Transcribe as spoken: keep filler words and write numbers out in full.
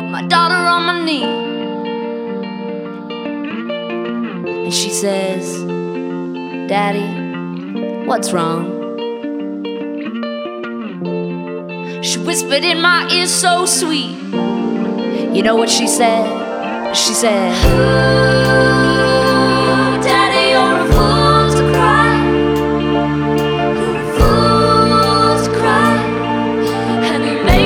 put my daughter on my knee, and she says, "Daddy, what's wrong?" She whispered in my ear so sweet. You know what she said? She said,